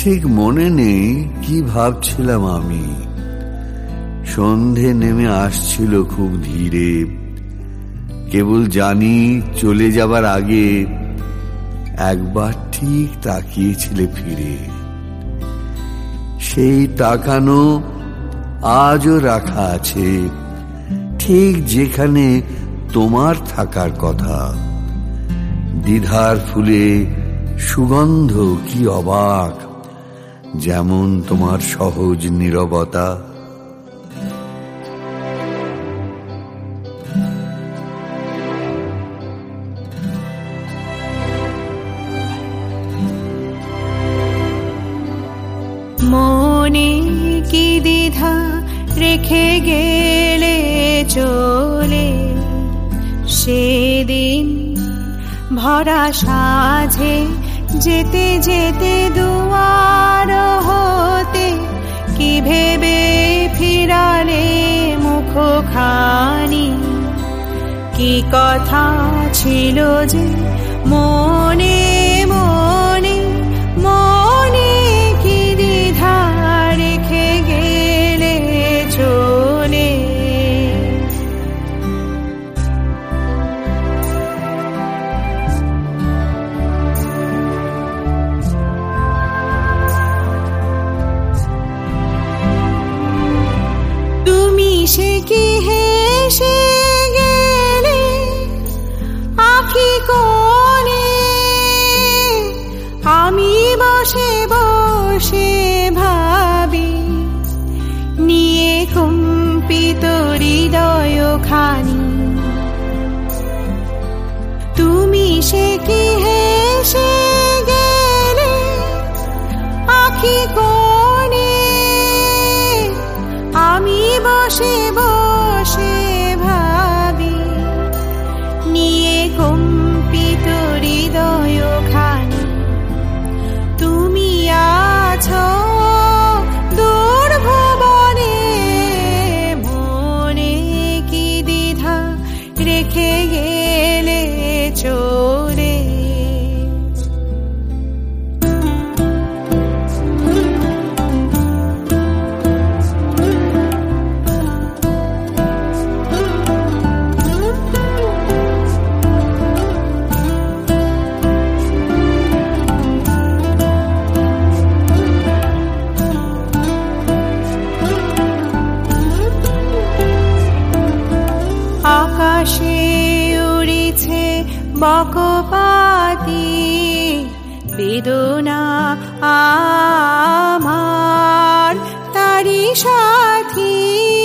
ঠিক মনে নেই কি ভাবছিলাম আমি। সন্ধে নেমে আসছিল খুব ধীরে, কেবল জানি চলে যাবার আগে একবার ঠিক তাকিয়েছিলে ফিরে। সেই তাকানো আজও রাখা আছে ঠিক যেখানে তোমার থাকার কথা। দ্বিধার ফুলে সুগন্ধ কি অবাক, যেমন তোমার সহজ নীরবতা। মনে কি দ্বিধা রেখে গেলে চলে, সেদিন ভরা সাঝে যেতে যেতে দুয়ার হতে কি ভেবে ফিরালে মুখখানি। কি কথা ছিল যে মনে মনে মনে কি দ্বিধা রেখে গেলে চলে। তুমি সে কি হেসে গেলে আঁখি কোণে, আমি বসে বসে ভাবি নিয়ে কম্পিত হৃদয় খানি। তুমি সে কি হেসে গেলে আঁখি কোণে, আমি বসে বসে ভাবি নিয়ে কম্পিত হৃদয় খানি। তুমি আছো দূর ভুবনে, মনে কি দ্বিধা রেখে গেলে চলে। আকাশে উড়িছে বকপাতি বেদনা আমার তারি সাথী।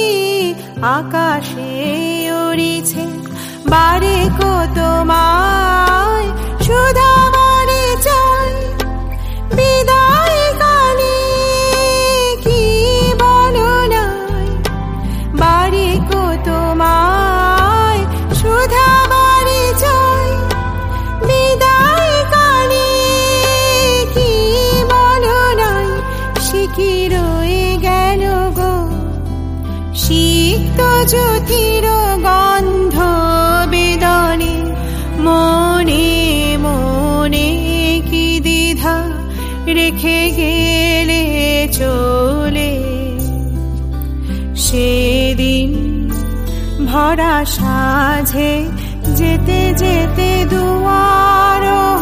আকাশে উড়িছে বারে কত মায় সুধা মরে চাই বিদায় কালে কি বলো নাই। বারে কত মায় সুধা বারে চাই বিদায় কালে কি বলো নাই। শিখি রয়ে গেল গো সিক্ত জ্যোতির গন্ধ বেদনে, মনে মনে কি দ্বিধা রেখে গেলে চলে। সেদিন ভরা সাঝে যেতে যেতে দুয়ার